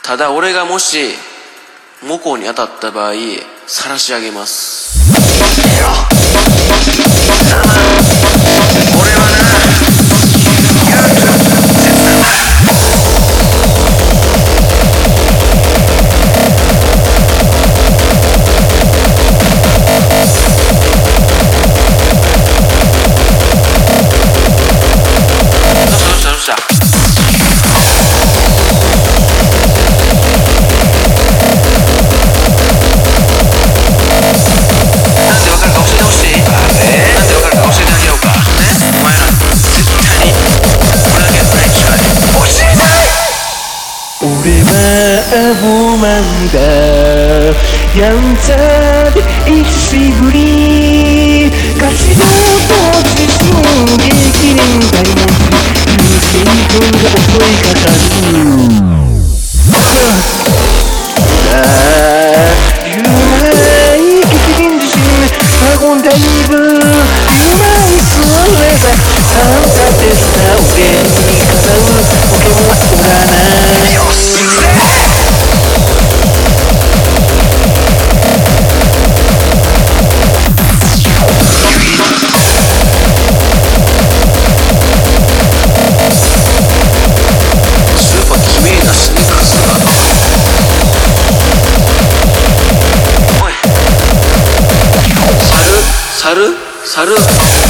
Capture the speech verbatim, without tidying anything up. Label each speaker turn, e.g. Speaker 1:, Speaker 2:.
Speaker 1: ただ俺がもしモコに当たった場合晒し上げます。俺はな
Speaker 2: アホマンだやんちゃで生きしぶりガチのとして衝撃年代も優先分が襲いかかるゆらい激減自信ワゴンだいぶゆらいそれだあんたでさ俺にかなうポケモンはおらないよし
Speaker 1: 猿猿